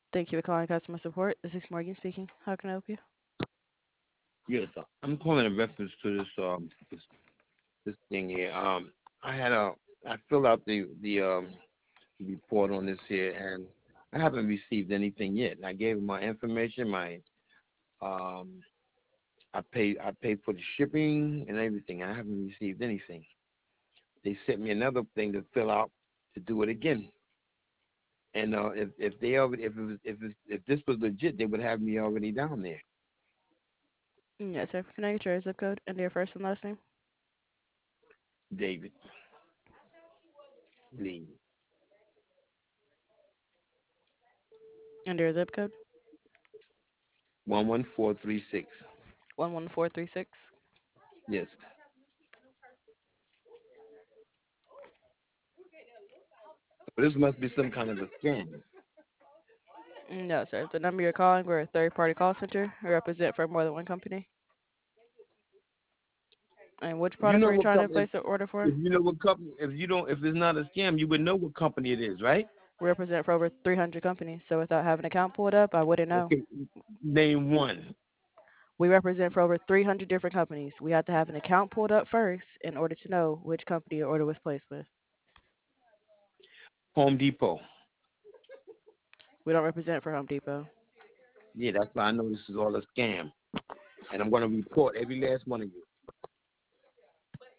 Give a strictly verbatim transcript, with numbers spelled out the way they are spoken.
Thank you for calling customer support. This is Morgan speaking. How can I help you? Yes, uh, I'm calling in reference to this um this this thing here. Um, I had a I filled out the the um report on this here, and I haven't received anything yet. I gave them my information, my um I paid I paid for the shipping and everything. I haven't received anything. They sent me another thing to fill out to do it again. And uh, if if they already if it was, if it, if this was legit, they would have me already down there. Mm, Yes, sir. Can I get your zip code and your first and last name? David Lee, And your zip code? one one four three six. one one four three six. Yes. So this must be some kind of a scam. No, sir. The number you're calling, we're a third party call center. We represent for more than one company. And which You product know were you what trying to company? place an order for? If you know what company, if you don't, if it's not a scam, you would know what company it is, right? We represent for over three hundred companies. So without having an account pulled up, I wouldn't know. Okay, name one. We represent for over three hundred different companies. We have to have an account pulled up first in order to know which company your order was placed with. Home Depot. We don't represent for Home Depot. Yeah, that's why I know this is all a scam, and I'm going to report every last one of you.